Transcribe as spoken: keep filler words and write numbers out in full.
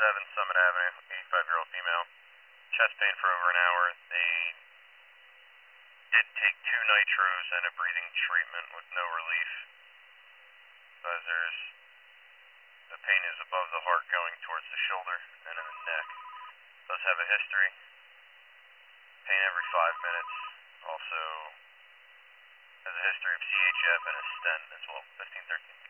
seven Summit Avenue, eighty-five-year-old female, chest pain for over an hour. They did take two nitros and a breathing treatment with no relief. As there's, the pain is above the heart going towards the shoulder and in the neck. Does have a history. Pain every five minutes. Also has a history of C H F and a stent as well, fifteen thirteen.